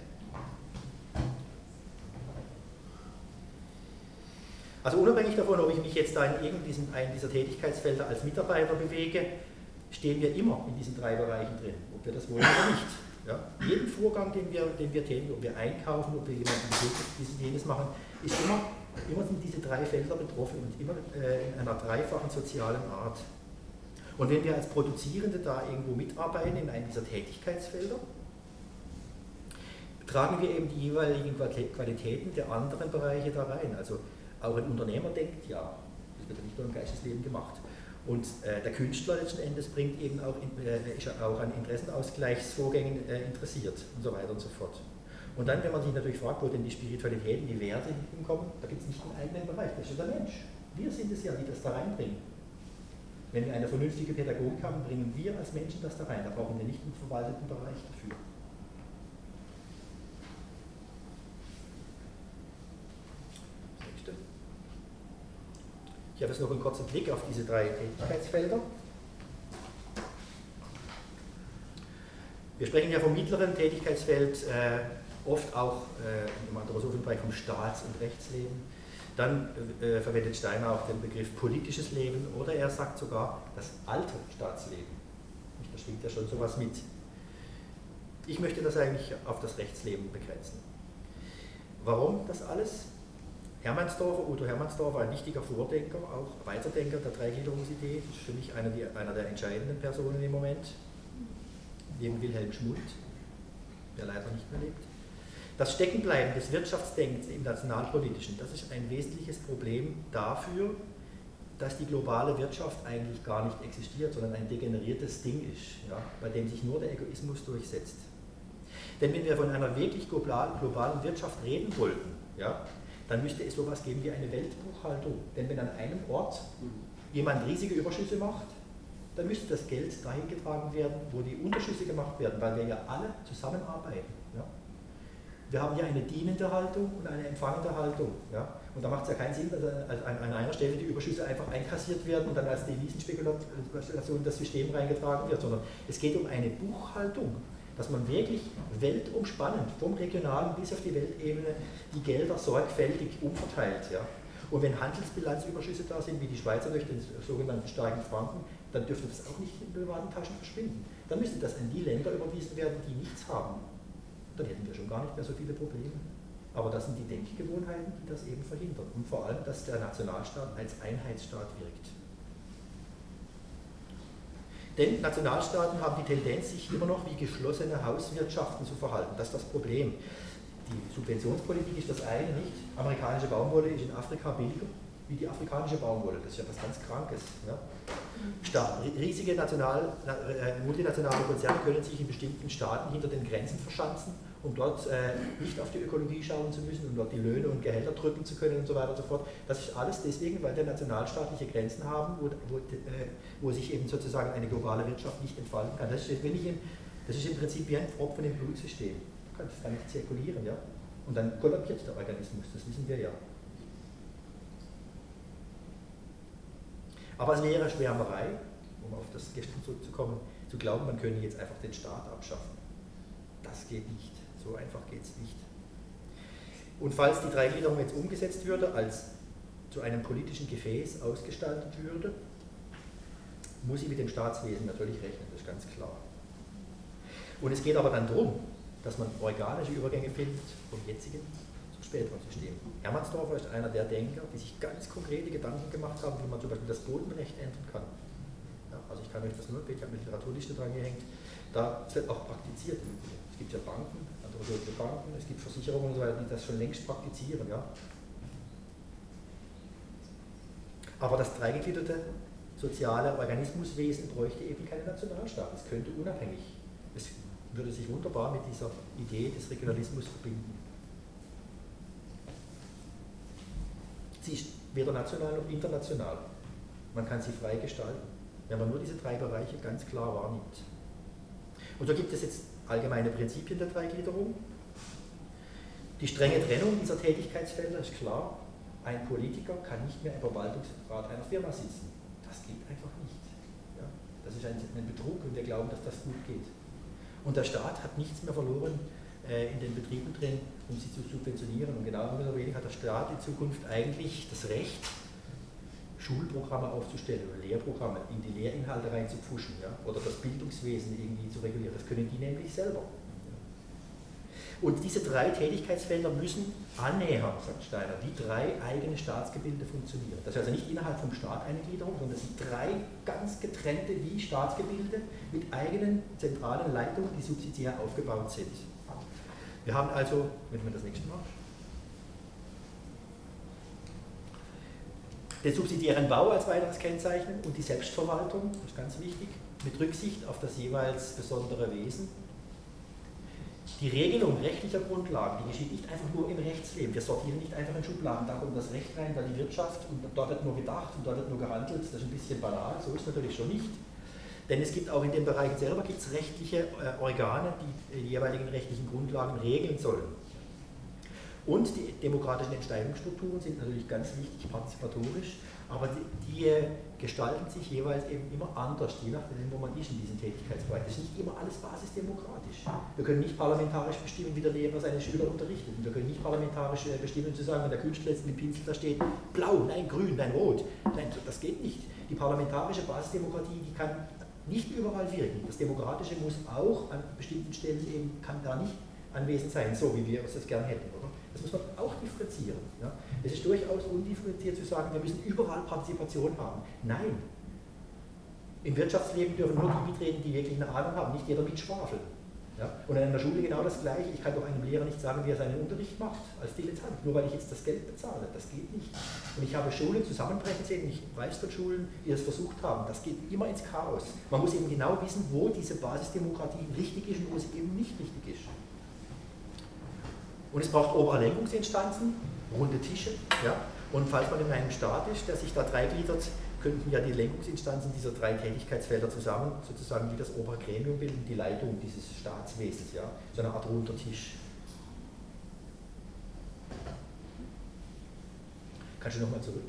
Also unabhängig davon, ob ich mich jetzt da in irgendeinem einen dieser Tätigkeitsfelder als Mitarbeiter bewege, stehen wir immer in diesen drei Bereichen drin, ob wir das wollen oder nicht. Ja? Jeden Vorgang, den wir, den wir tätigen, ob wir einkaufen, ob wir jemanden dieses jenes machen, ist immer, immer sind diese drei Felder betroffen und immer äh, in einer dreifachen sozialen Art. Und wenn wir als Produzierende da irgendwo mitarbeiten in einem dieser Tätigkeitsfelder, tragen wir eben die jeweiligen Qualitäten der anderen Bereiche da rein. Also auch ein Unternehmer denkt, ja, das wird ja nicht nur im Geistesleben gemacht. Und äh, der Künstler letzten Endes bringt eben auch, äh, ist auch an Interessenausgleichsvorgängen äh, interessiert und so weiter und so fort. Und dann, wenn man sich natürlich fragt, wo denn die Spiritualitäten, die Werte hinkommen, da gibt es nicht einen eigenen Bereich, das ist ja der Mensch. Wir sind es ja, die das da reinbringen. Wenn wir eine vernünftige Pädagogik haben, bringen wir als Menschen das da rein. Da brauchen wir nicht einen verwalteten Bereich dafür. Ich habe jetzt noch einen kurzen Blick auf diese drei Tätigkeitsfelder. Wir sprechen ja vom mittleren Tätigkeitsfeld, äh, oft auch äh, im anthroposophen Bereich vom Staats- und Rechtsleben. Dann äh, verwendet Steiner auch den Begriff politisches Leben oder er sagt sogar das alte Staatsleben. Da schwingt ja schon sowas mit. Ich möchte das eigentlich auf das Rechtsleben begrenzen. Warum das alles? Hermannsdorfer, Udo Hermannsdorfer, ein wichtiger Vordenker, auch Weiterdenker der Dreigliederungsidee, ist für mich einer, die, einer der entscheidenden Personen im Moment, neben Wilhelm Schmund, der leider nicht mehr lebt. Das Steckenbleiben des Wirtschaftsdenkens im Nationalpolitischen, das ist ein wesentliches Problem dafür, dass die globale Wirtschaft eigentlich gar nicht existiert, sondern ein degeneriertes Ding ist, ja, bei dem sich nur der Egoismus durchsetzt. Denn wenn wir von einer wirklich globalen, globalen Wirtschaft reden wollten, ja, dann müsste es sowas geben wie eine Weltbuchhaltung. Denn wenn an einem Ort jemand riesige Überschüsse macht, dann müsste das Geld dahin getragen werden, wo die Unterschüsse gemacht werden, weil wir ja alle zusammenarbeiten. Ja. Wir haben ja eine dienende Haltung und eine empfangende Haltung. Ja. Und da macht es ja keinen Sinn, dass an einer Stelle die Überschüsse einfach einkassiert werden und dann als Devisenspekulation in das System reingetragen wird, sondern es geht um eine Buchhaltung, dass man wirklich weltumspannend, vom regionalen bis auf die Weltebene, die Gelder sorgfältig umverteilt. Ja. Und wenn Handelsbilanzüberschüsse da sind, wie die Schweizer durch den sogenannten starken Franken, dann dürfte das auch nicht in den privaten Taschen verschwinden. Dann müsste das an die Länder überwiesen werden, die nichts haben. Dann hätten wir schon gar nicht mehr so viele Probleme. Aber das sind die Denkgewohnheiten, die das eben verhindern. Und vor allem, dass der Nationalstaat als Einheitsstaat wirkt. Denn Nationalstaaten haben die Tendenz, sich immer noch wie geschlossene Hauswirtschaften zu verhalten. Das ist das Problem. Die Subventionspolitik ist das eine, nicht? Amerikanische Baumwolle ist in Afrika billiger wie die afrikanische Baumwolle. Das ist ja was ganz Krankes. Ja? Staat, riesige national, äh, multinationale Konzerne können sich in bestimmten Staaten hinter den Grenzen verschanzen, um dort äh, nicht auf die Ökologie schauen zu müssen, um dort die Löhne und Gehälter drücken zu können und so weiter und so fort. Das ist alles deswegen, weil wir nationalstaatliche Grenzen haben, wo, wo, äh, wo sich eben sozusagen eine globale Wirtschaft nicht entfalten kann. Das ist, wenn ich in, das ist im Prinzip wie ein Tropfen im Blutsystem. Das kann nicht zirkulieren, ja? Und dann kollabiert der Organismus, das wissen wir ja. Aber es wäre Schwärmerei, um auf das gestern zurückzukommen, zu glauben, man könne jetzt einfach den Staat abschaffen. Das geht nicht. So einfach geht es nicht. Und falls die Dreigliederung jetzt umgesetzt würde, als zu einem politischen Gefäß ausgestaltet würde, muss sie mit dem Staatswesen natürlich rechnen, das ist ganz klar. Und es geht aber dann darum, dass man organische Übergänge findet vom jetzigen zum späteren System. Hermannsdorfer ist einer der Denker, die sich ganz konkrete Gedanken gemacht haben, wie man zum Beispiel das Bodenrecht ändern kann. Ja, also ich kann euch das nur, ich habe eine Literaturliste dran gehängt, da wird auch praktiziert. Es gibt ja Banken, andere Banken, es gibt Versicherungen und so weiter, die das schon längst praktizieren. Ja. Aber das dreigegliederte soziale Organismuswesen bräuchte eben keinen Nationalstaat. Es könnte unabhängig. Es würde sich wunderbar mit dieser Idee des Regionalismus verbinden. Sie ist weder national noch international. Man kann sie frei gestalten, wenn man nur diese drei Bereiche ganz klar wahrnimmt. Und so gibt es jetzt allgemeine Prinzipien der Dreigliederung. Die strenge Trennung dieser Tätigkeitsfelder ist klar. ein Politiker kann nicht mehr im Verwaltungsrat einer Firma sitzen. Das geht einfach nicht. Ja? Das ist ein, ein Betrug und wir glauben, dass das gut geht. Und der Staat hat nichts mehr verloren äh, in den Betrieben drin, um sie zu subventionieren. Und genau oder weniger hat der Staat in Zukunft eigentlich das Recht, Schulprogramme aufzustellen oder Lehrprogramme in die Lehrinhalte reinzupfuschen, ja? Oder das Bildungswesen irgendwie zu regulieren. Das können die nämlich selber. Und diese drei Tätigkeitsfelder müssen annähern, sagt Steiner, wie drei eigene Staatsgebilde funktionieren. Das ist also nicht innerhalb vom Staat eine Gliederung, sondern es sind drei ganz getrennte wie Staatsgebilde mit eigenen zentralen Leitungen, die subsidiär aufgebaut sind. Wir haben also, wenn wir das nächste Mal, den subsidiären Bau als weiteres Kennzeichen und die Selbstverwaltung, das ist ganz wichtig, mit Rücksicht auf das jeweils besondere Wesen. Die Regelung rechtlicher Grundlagen, die geschieht nicht einfach nur im Rechtsleben. Wir sortieren nicht einfach in Schubladen, da kommt das Recht rein, da die Wirtschaft und dort wird nur gedacht und dort wird nur gehandelt. Das ist ein bisschen banal, so ist es natürlich schon nicht. Denn es gibt auch in den Bereichen selber gibt's rechtliche äh, Organe, die die jeweiligen rechtlichen Grundlagen regeln sollen. Und die demokratischen Entscheidungsstrukturen sind natürlich ganz wichtig, partizipatorisch, aber die, die gestalten sich jeweils eben immer anders, je nachdem, wo man ist in diesem Tätigkeitsbereich. Es ist nicht immer alles basisdemokratisch. Wir können nicht parlamentarisch bestimmen, wie der Lehrer seine Schüler unterrichtet. Und wir können nicht parlamentarisch bestimmen, zu sagen, wenn der Künstler jetzt mit dem Pinsel da steht, blau, nein, grün, nein, rot. Nein, das geht nicht. Die parlamentarische Basisdemokratie, die kann nicht überall wirken. Das Demokratische muss auch an bestimmten Stellen eben, kann da nicht anwesend sein, so wie wir uns das gern hätten, oder? Das muss man auch differenzieren. Ja? Es ist durchaus undifferenziert zu sagen, wir müssen überall Partizipation haben. Nein. Im Wirtschaftsleben dürfen nur die mitreden, die wirklich eine Ahnung haben, nicht jeder mitschwafeln. Ja? Und in der Schule genau das Gleiche. Ich kann doch einem Lehrer nicht sagen, wie er seinen Unterricht macht, als Dilettant, nur weil ich jetzt das Geld bezahle. Das geht nicht. Und ich habe Schulen zusammenbrechen sehen, ich weiß von Schulen, die das versucht haben. Das geht immer ins Chaos. Man muss eben genau wissen, wo diese Basisdemokratie richtig ist und wo sie eben nicht richtig ist. Und es braucht obere Lenkungsinstanzen, runde Tische. Ja? Und falls man in einem Staat ist, der sich da dreigliedert, könnten ja die Lenkungsinstanzen dieser drei Tätigkeitsfelder zusammen sozusagen wie das obere Gremium bilden, die Leitung dieses Staatswesens, ja? So eine Art runder Tisch. Kannst du nochmal zurück?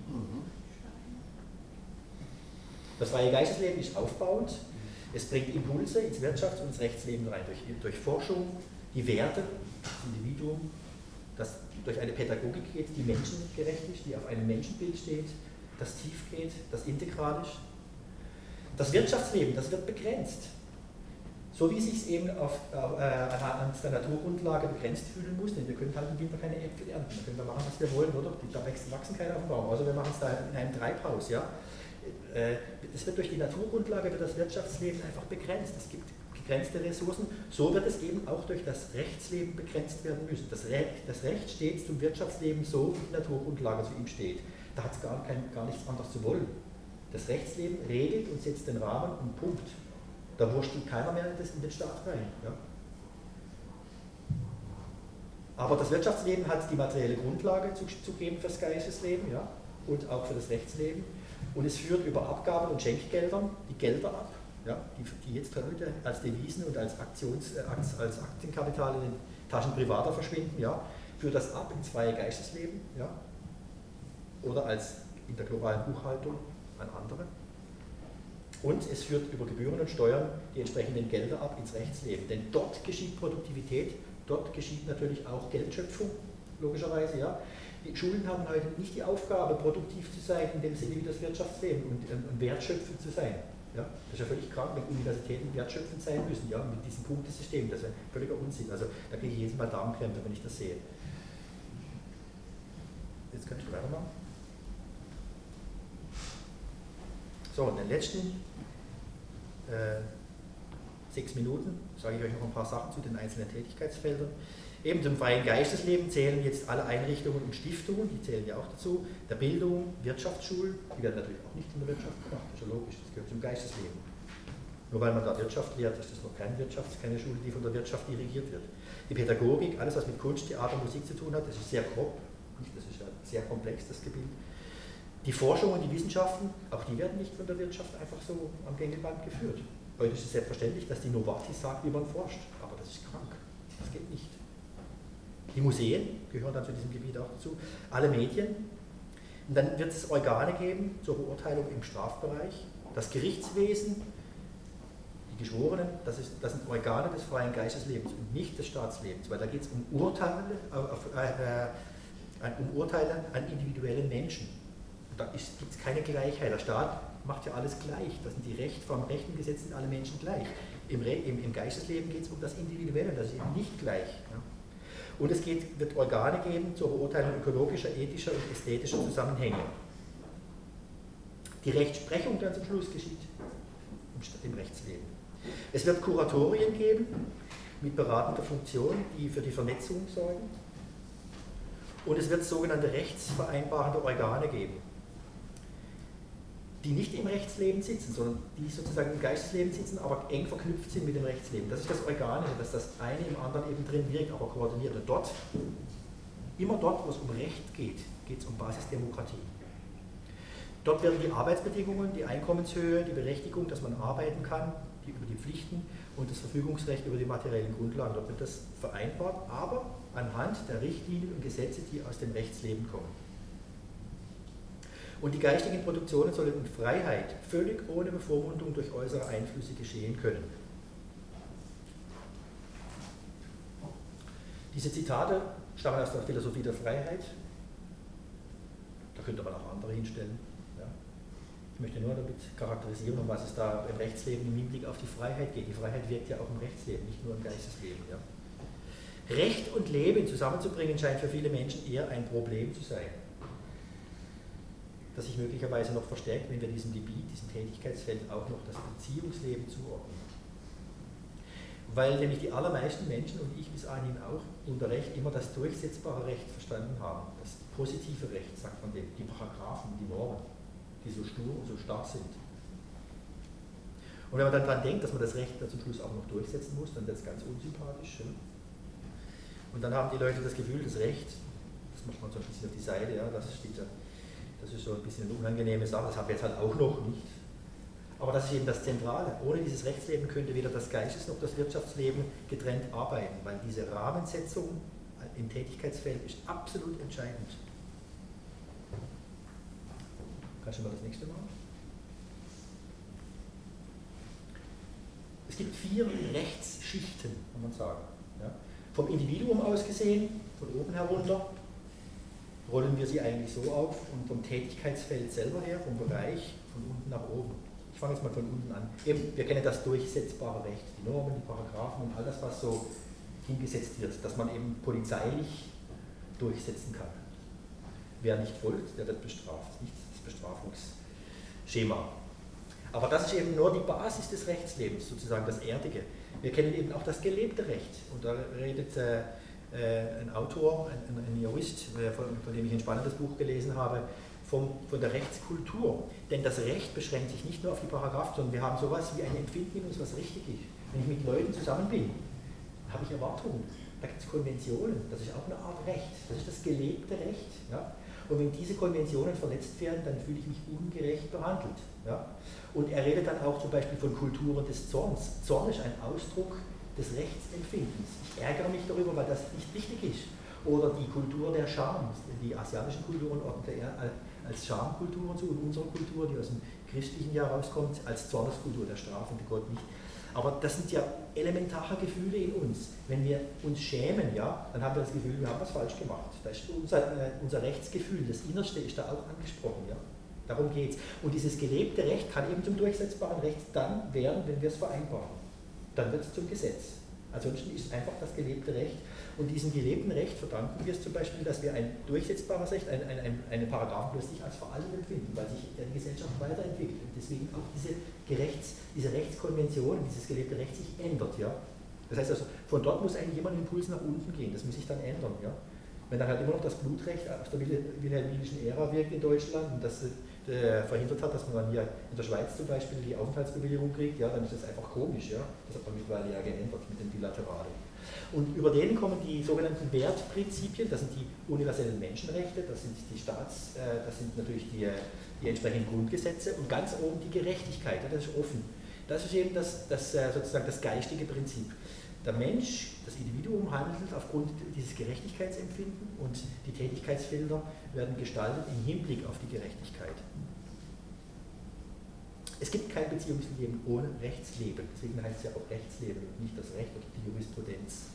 Das freie Geistesleben ist aufbauend. Es bringt Impulse ins Wirtschafts- und ins Rechtsleben rein, durch, durch Forschung, die Werte, das Individuum, das durch eine Pädagogik geht, die menschengerecht ist, die auf einem Menschenbild steht, das tief geht, das integral ist. Das Wirtschaftsleben, das wird begrenzt. So wie es sich eben auf, auf, äh, an der Naturgrundlage begrenzt fühlen muss, denn wir können halt im Winter keine Äpfel ernten, da können wir machen, was wir wollen, oder? Da wachsen, wachsen keine auf dem Baum, außer wir machen es da in einem Treibhaus. Ja? Das wird durch die Naturgrundlage, wird das Wirtschaftsleben einfach begrenzt. Es gibt begrenzte Ressourcen, so wird es eben auch durch das Rechtsleben begrenzt werden müssen. Das Recht, das Recht steht zum Wirtschaftsleben so, wie die Naturgrundlage zu ihm steht. Da hat es gar, gar nichts anderes zu wollen. Das Rechtsleben regelt und setzt den Rahmen und Punkt. Da wurstelt keiner mehr in den Staat rein. Ja? Aber das Wirtschaftsleben hat die materielle Grundlage zu, zu geben für das Geistesleben, ja? Und auch für das Rechtsleben. Und es führt über Abgaben und Schenkgeldern die Gelder ab, ja? die, die jetzt heute als Devisen und als, Aktions, äh, als Aktienkapital in den Taschen Privater verschwinden, ja? Führt das ab ins freie Geistesleben, ja? Oder als in der globalen Buchhaltung an andere. Und es führt über Gebühren und Steuern die entsprechenden Gelder ab ins Rechtsleben. Denn dort geschieht Produktivität, dort geschieht natürlich auch Geldschöpfung, logischerweise. Ja. Die Schulen haben heute nicht die Aufgabe, produktiv zu sein, in dem Sinne wie das Wirtschaftsleben und, und wertschöpfend zu sein. Ja. Das ist ja völlig krank, wenn Universitäten wertschöpfend sein müssen, ja, mit diesem Punktesystem. Das ist ein völliger Unsinn. Also da kriege ich jedes Mal Darmkrämpfe, wenn ich das sehe. Jetzt kann ich weitermachen. So, in den letzten äh, sechs Minuten sage ich euch noch ein paar Sachen zu den einzelnen Tätigkeitsfeldern. Eben zum freien Geistesleben zählen jetzt alle Einrichtungen und Stiftungen, die zählen ja auch dazu, der Bildung, Wirtschaftsschulen, die werden natürlich auch nicht in der Wirtschaft gemacht, das ist ja logisch, das gehört zum Geistesleben. Nur weil man da Wirtschaft lehrt, ist das noch keine Wirtschaft, keine Schule, die von der Wirtschaft dirigiert wird. Die Pädagogik, alles was mit Kunst, Theater, Musik zu tun hat, das ist sehr grob, das ist ja sehr komplex, das Gebiet. Die Forschung und die Wissenschaften, auch die werden nicht von der Wirtschaft einfach so am Gängelband geführt. Heute ist es selbstverständlich, dass die Novartis sagt, wie man forscht, aber das ist krank, das geht nicht. Die Museen gehören dann zu diesem Gebiet auch dazu, alle Medien. Und dann wird es Organe geben zur Beurteilung im Strafbereich. Das Gerichtswesen, die Geschworenen, das, ist, das sind Organe des freien Geisteslebens und nicht des Staatslebens, weil da geht es um Urteile, äh, äh, um Urteile an individuellen Menschen. Und da gibt es keine Gleichheit. Der Staat macht ja alles gleich. Das sind die Recht, vom Recht im Gesetz sind alle Menschen gleich. Im, Re, im, im Geistesleben geht es um das Individuelle, das ist eben nicht gleich. Ja. Und es geht, wird Organe geben zur Beurteilung ökologischer, ethischer und ästhetischer Zusammenhänge. Die Rechtsprechung dann zum Schluss geschieht im, im Rechtsleben. Es wird Kuratorien geben mit beratender Funktion, die für die Vernetzung sorgen. Und es wird sogenannte rechtsvereinbarende Organe geben, die nicht im Rechtsleben sitzen, sondern die sozusagen im Geistesleben sitzen, aber eng verknüpft sind mit dem Rechtsleben. Das ist das Organische, dass das eine im anderen eben drin wirkt, aber koordiniert. Und dort, immer dort, wo es um Recht geht, geht es um Basisdemokratie. Dort werden die Arbeitsbedingungen, die Einkommenshöhe, die Berechtigung, dass man arbeiten kann, die über die Pflichten und das Verfügungsrecht über die materiellen Grundlagen, dort wird das vereinbart, aber anhand der Richtlinien und Gesetze, die aus dem Rechtsleben kommen. Und die geistigen Produktionen sollen in Freiheit, völlig ohne Bevormundung durch äußere Einflüsse geschehen können. Diese Zitate stammen aus der Philosophie der Freiheit. Da könnte man auch andere hinstellen. Ja. Ich möchte nur damit charakterisieren, um was es da im Rechtsleben im Hinblick auf die Freiheit geht. Die Freiheit wirkt ja auch im Rechtsleben, nicht nur im Geistesleben. Ja. Recht und Leben zusammenzubringen scheint für viele Menschen eher ein Problem zu sein, das sich möglicherweise noch verstärkt, wenn wir diesem Gebiet, diesem Tätigkeitsfeld auch noch das Beziehungsleben zuordnen. Weil nämlich die allermeisten Menschen und ich bis anhin auch unter Recht immer das durchsetzbare Recht verstanden haben. Das positive Recht, sagt man dem, die Paragraphen, die Normen, die so stur und so stark sind. Und wenn man dann daran denkt, dass man das Recht dann zum Schluss auch noch durchsetzen muss, dann wird es ganz unsympathisch. Ja? Und dann haben die Leute das Gefühl, das Recht, das macht man so ein bisschen auf die Seite, ja, das steht ja. Das ist so ein bisschen eine unangenehme Sache, das haben wir jetzt halt auch noch nicht. Aber das ist eben das Zentrale. Ohne dieses Rechtsleben könnte weder das Geistes- noch das Wirtschaftsleben getrennt arbeiten, weil diese Rahmensetzung im Tätigkeitsfeld ist absolut entscheidend. Kannst du mal das nächste machen? Es gibt vier Rechtsschichten, kann man sagen. Ja? Vom Individuum aus gesehen, von oben herunter, rollen wir sie eigentlich so auf und vom Tätigkeitsfeld selber her, vom Bereich von unten nach oben. Ich fange jetzt mal von unten an. Eben, wir kennen das durchsetzbare Recht, die Normen, die Paragraphen und all das, was so hingesetzt wird, dass man eben polizeilich durchsetzen kann. Wer nicht folgt, der wird bestraft. Das ist nicht das Bestrafungsschema. Aber das ist eben nur die Basis des Rechtslebens, sozusagen das Erdige. Wir kennen eben auch das gelebte Recht. Und da redet äh, ein Autor, ein, ein Jurist, von, von dem ich ein spannendes Buch gelesen habe, vom, von der Rechtskultur. Denn das Recht beschränkt sich nicht nur auf die Paragraphen, sondern wir haben sowas wie ein Empfinden in uns, was richtig ist. Wenn ich mit Leuten zusammen bin, habe ich Erwartungen. Da gibt es Konventionen, das ist auch eine Art Recht. Das ist das gelebte Recht. Ja? Und wenn diese Konventionen verletzt werden, dann fühle ich mich ungerecht behandelt. Ja? Und er redet dann auch zum Beispiel von Kulturen des Zorns. Zorn ist ein Ausdruck des Rechtsempfindens. Ich ärgere mich darüber, weil das nicht richtig ist. Oder die Kultur der Scham. Die asiatischen Kulturen ordnet er als Schamkulturen zu und unsere Kultur, die aus dem christlichen Jahr rauskommt, als Zorneskultur, der strafende Gott nicht. Aber das sind ja elementare Gefühle in uns. Wenn wir uns schämen, ja, dann haben wir das Gefühl, wir haben was falsch gemacht. Da ist unser, äh, unser Rechtsgefühl, das Innerste ist da auch angesprochen. Ja? Darum geht es. Und dieses gelebte Recht kann eben zum durchsetzbaren Recht dann werden, wenn wir es vereinbaren. Dann wird es zum Gesetz. Ansonsten ist es einfach das gelebte Recht. Und diesem gelebten Recht verdanken wir es zum Beispiel, dass wir ein durchsetzbares Recht, ein, ein, ein, eine Paragraphen plötzlich als veraltet empfinden, weil sich die Gesellschaft weiterentwickelt. Und deswegen auch diese, Gerechts, diese Rechtskonvention, dieses gelebte Recht sich ändert. Ja? Das heißt also, von dort muss eigentlich immer ein Impuls nach unten gehen. Das muss sich dann ändern. Ja? Wenn dann halt immer noch das Blutrecht aus der wilhelminischen Ära wirkt in Deutschland und das äh, verhindert hat, dass man dann hier in der Schweiz zum Beispiel die Aufenthaltsbewilligung kriegt, ja, dann ist das einfach komisch. Ja? Das hat man mittlerweile ja geändert mit den Bilateralen. Und über denen kommen die sogenannten Wertprinzipien, das sind die universellen Menschenrechte, das sind die Staats, äh, das sind natürlich die, die entsprechenden Grundgesetze und ganz oben die Gerechtigkeit, ja, das ist offen. Das ist eben das, das, sozusagen das geistige Prinzip. Der Mensch, das Individuum handelt aufgrund dieses Gerechtigkeitsempfinden und die Tätigkeitsfelder werden gestaltet im Hinblick auf die Gerechtigkeit. Es gibt kein Beziehungsleben ohne Rechtsleben, deswegen heißt es ja auch Rechtsleben und nicht das Recht oder die Jurisprudenz.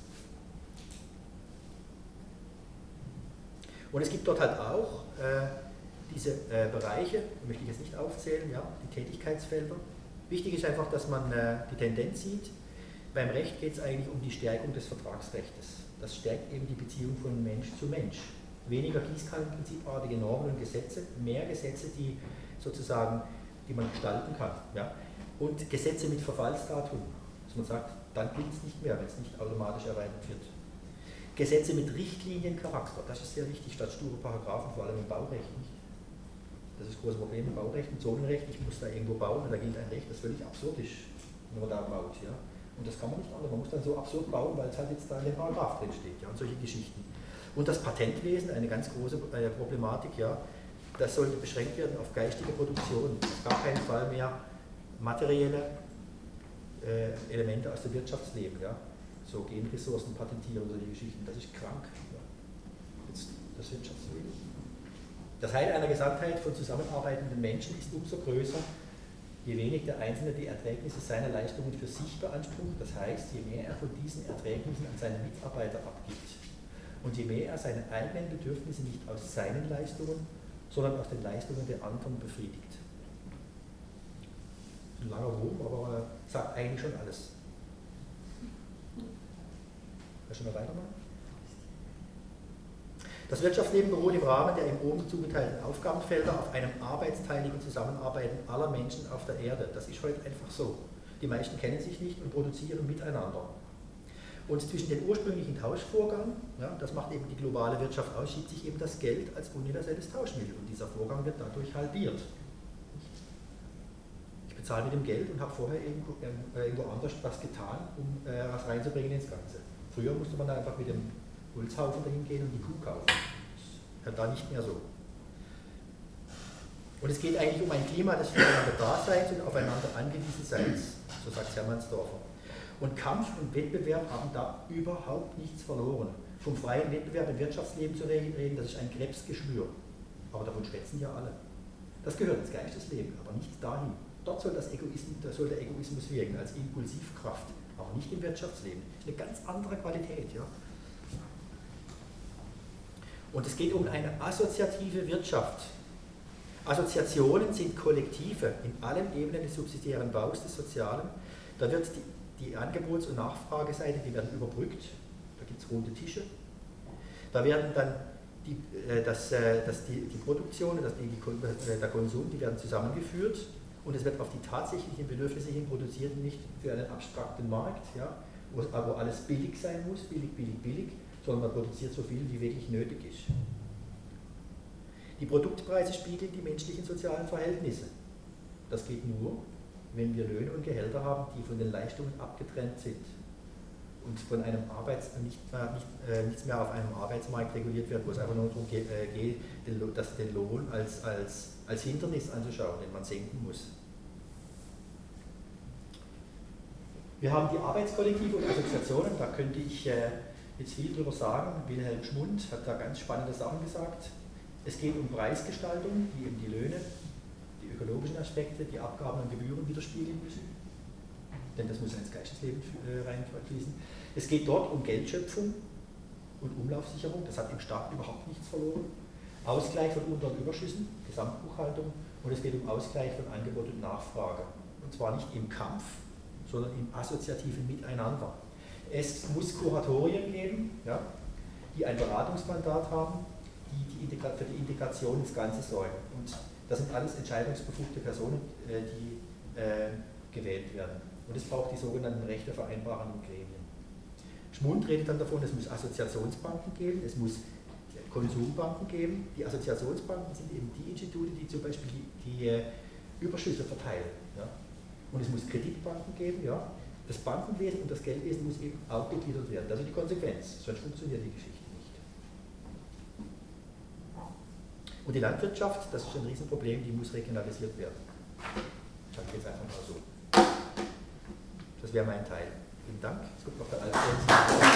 Und es gibt dort halt auch äh, diese äh, Bereiche, möchte ich jetzt nicht aufzählen, ja, die Tätigkeitsfelder. Wichtig ist einfach, dass man äh, die Tendenz sieht. Beim Recht geht es eigentlich um die Stärkung des Vertragsrechtes. Das stärkt eben die Beziehung von Mensch zu Mensch. Weniger Gießkannenprinzipartige Normen und Gesetze, mehr Gesetze, die sozusagen, die man gestalten kann. Ja? Und Gesetze mit Verfallsdatum, dass man sagt, dann gilt es nicht mehr, wenn es nicht automatisch erweitert wird. Gesetze mit Richtliniencharakter, das ist sehr wichtig, statt sture Paragraphen, vor allem im Baurecht nicht. Das ist das große Problem im Baurecht, im Zonenrecht, ich muss da irgendwo bauen und da gilt ein Recht, das völlig absurd ist, wenn man da baut. Ja? Und das kann man nicht anders, man muss dann so absurd bauen, weil es halt jetzt da in dem Paragraph drin steht, ja, und solche Geschichten. Und das Patentwesen, eine ganz große äh, Problematik, ja, das sollte beschränkt werden auf geistige Produktion, auf gar keinen Fall mehr materielle äh, Elemente aus dem Wirtschaftsleben, ja. So Genressourcen patentieren oder solche Geschichten, das ist krank, ja. Jetzt das Wirtschaftsleben. Das Heil einer Gesamtheit von zusammenarbeitenden Menschen ist umso größer, je weniger der Einzelne die Erträgnisse seiner Leistungen für sich beansprucht, das heißt, je mehr er von diesen Erträgnissen an seine Mitarbeiter abgibt und je mehr er seine eigenen Bedürfnisse nicht aus seinen Leistungen, sondern aus den Leistungen der anderen befriedigt. Ein langer Wurm, aber äh, sagt eigentlich schon alles. Kann ich schon mal weitermachen? Das Wirtschaftsleben beruht im Rahmen der im oben zugeteilten Aufgabenfelder auf einem arbeitsteiligen Zusammenarbeiten aller Menschen auf der Erde. Das ist heute einfach so. Die meisten kennen sich nicht und produzieren miteinander. Und zwischen den ursprünglichen Tauschvorgang, ja, das macht eben die globale Wirtschaft aus, schiebt sich eben das Geld als universelles Tauschmittel und dieser Vorgang wird dadurch halbiert. Ich bezahle mit dem Geld und habe vorher irgendwo, äh, irgendwo anders was getan, um äh, was reinzubringen ins Ganze. Früher musste man da einfach mit dem Holzhaufen dahin gehen und die Kuh kaufen. Das ist ja da nicht mehr so. Und es geht eigentlich um ein Klima des füreinander Daseins und aufeinander angewiesen Seins, so sagt Hermannsdorfer. Und Kampf und Wettbewerb haben da überhaupt nichts verloren. Vom freien Wettbewerb im Wirtschaftsleben zu reden, das ist ein Krebsgeschwür. Aber davon schwätzen ja alle. Das gehört ins Geistesleben, aber nicht dahin. Dort soll, das Egoismus, da soll der Egoismus wirken, als Impulsivkraft, aber nicht im Wirtschaftsleben. Eine ganz andere Qualität. Ja? Und es geht um eine assoziative Wirtschaft. Assoziationen sind Kollektive in allen Ebenen des subsidiären Baus des Sozialen. Da wird die Die Angebots- und Nachfrageseite, die werden überbrückt, da gibt es runde Tische. Da werden dann die, äh, das, äh, das die, die Produktion, das die, die, äh, der Konsum, die werden zusammengeführt und es wird auf die tatsächlichen Bedürfnisse hin produziert, nicht für einen abstrakten Markt, ja, wo, wo alles billig sein muss, billig, billig, billig, sondern man produziert so viel, wie wirklich nötig ist. Die Produktpreise spiegeln die menschlichen sozialen Verhältnisse. Das geht nur, wenn wir Löhne und Gehälter haben, die von den Leistungen abgetrennt sind und von einem Arbeits nicht mehr, nicht, äh, nichts mehr auf einem Arbeitsmarkt reguliert wird, wo es einfach nur darum geht, äh, geht den, das, den Lohn als, als, als Hindernis anzuschauen, den man senken muss. Wir haben die Arbeitskollektive und Assoziationen, da könnte ich äh, jetzt viel drüber sagen. Wilhelm Schmund hat da ganz spannende Sachen gesagt. Es geht um Preisgestaltung, die eben die Löhne, die ökologischen Aspekte, die Abgaben und Gebühren widerspiegeln müssen, denn das muss ins Geistesleben äh, reinfließen. Es geht dort um Geldschöpfung und Umlaufsicherung, das hat im Staat überhaupt nichts verloren. Ausgleich von Unter- und Überschüssen, Gesamtbuchhaltung, und es geht um Ausgleich von Angebot und Nachfrage. Und zwar nicht im Kampf, sondern im assoziativen Miteinander. Es muss Kuratorien geben, ja, die ein Beratungsmandat haben, die, die für die Integration ins Ganze sorgen. Und das sind alles entscheidungsbefugte Personen, die äh, gewählt werden. Und es braucht die sogenannten rechtevereinbarenden Gremien. Schmund redet dann davon, es muss Assoziationsbanken geben, es muss Konsumbanken geben. Die Assoziationsbanken sind eben die Institute, die zum Beispiel die, die äh, Überschüsse verteilen. Ja. Und es muss Kreditbanken geben. Ja. Das Bankenwesen und das Geldwesen muss eben auch gegliedert werden. Das ist die Konsequenz, sonst funktioniert die Geschichte nicht. Und die Landwirtschaft, das ist ein Riesenproblem, die muss regionalisiert werden. Ich sage jetzt einfach mal so. Das wäre mein Teil. Vielen Dank. Jetzt kommt noch der Alfred.